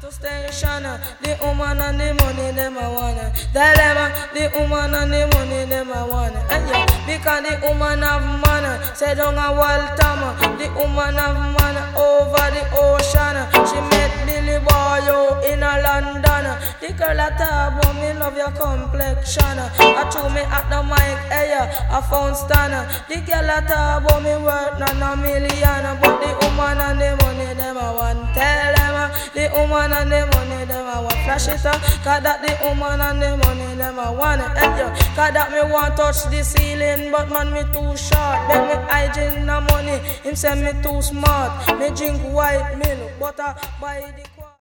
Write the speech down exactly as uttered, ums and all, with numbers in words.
to station. The woman and the money them I wanna. Tell them the woman and the money them I wanna. Hey, yeah. Because the woman have money. Say down a world time. The woman have money over the ocean. She met Billy Boy out in a London. The girl at her but me love your complexion. I threw me at the mic, hey, I found stunner. The girl at her but me worth not a million. But the woman and the money them I want. Tell them the woman and the money them I want. Flash it up, cause that the woman and the money them I want. Hey, yo, cause that me want touch the ceiling, but man me too short. Beg me hygiene the money, him say me too smart. Me drink white milk, but I buy the